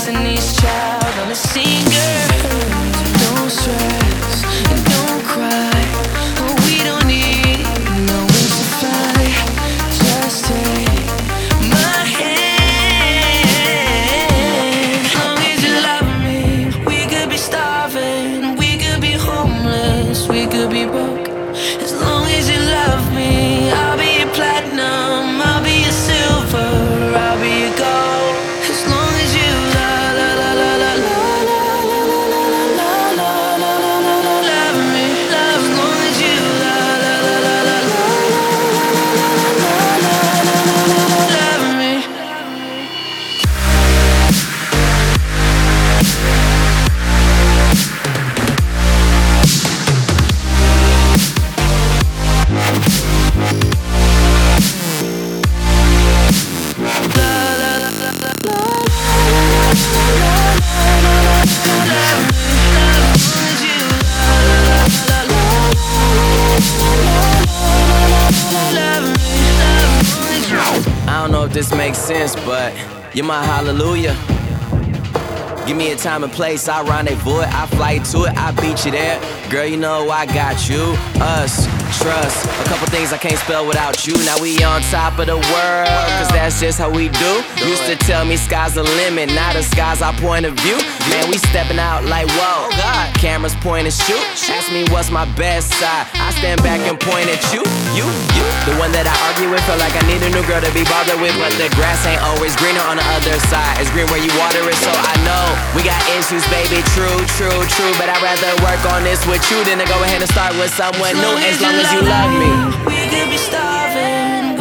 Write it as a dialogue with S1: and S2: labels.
S1: Destiny's Child on a singer. Don't stress and don't cry. We don't need no wings to fly. Just take my hand. As long as you love me, we could be starving, we could be homeless, we could be broke. As long as you love me, I'll be your platinum, I'll be your silver, I'll be your gold. As long as you la la la la la la la la la la la la love me, love. As long as you la la la la la la la la love me.
S2: I don't know if this makes sense, but you're my hallelujah. Give me a time and place, I rendezvous it, I fly to it, I beat you there. Girl, you know I got you, us, trust. A couple things I can't spell without you. Now we on top of the world, cause that's just how we do. Used to tell me sky's the limit, now the sky's our point of view. Man, we stepping out like whoa, God. Cameras point and shoot. Ask me what's my best side, I stand back and point at you. The one that I argue with, feel like I need a new girl to be bothered with. But the grass ain't always greener on the other side. It's green where you water it, so I know we got issues, baby, true. But I'd rather work on this with you than to go ahead and start with someone new. As long as you love me,
S1: we could be starving,